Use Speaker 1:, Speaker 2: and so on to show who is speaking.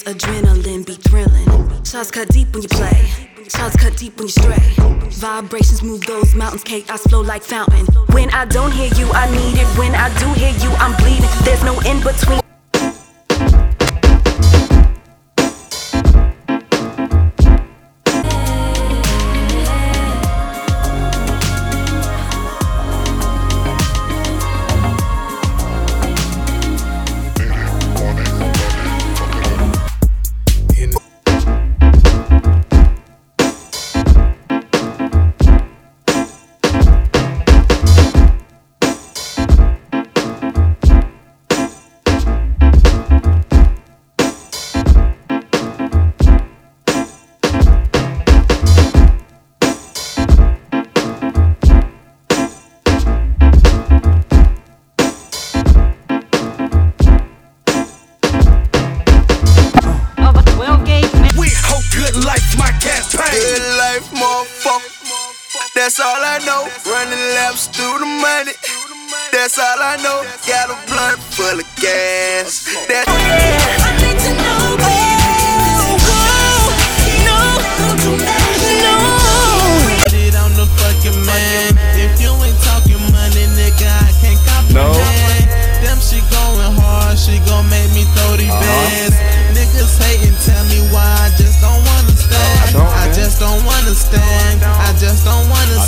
Speaker 1: Adrenaline be thrilling. Shots cut deep when you play. Shots cut deep when you stray. Vibrations move those mountains. Chaos flow like fountain. When I don't hear you, I need it. When I do hear you, I'm bleeding. There's no in between.
Speaker 2: That's all I know. Running laps through the money. That's all I know. Got a blunt full of gas. That's
Speaker 3: I need to know. Put it on the fucking man. If you ain't talking money, nigga, I can't comprehend. Them she going hard, she gon' make me throw these bands. Niggas hating, tell me why I just don't understand. I just don't understand. I just don't understand.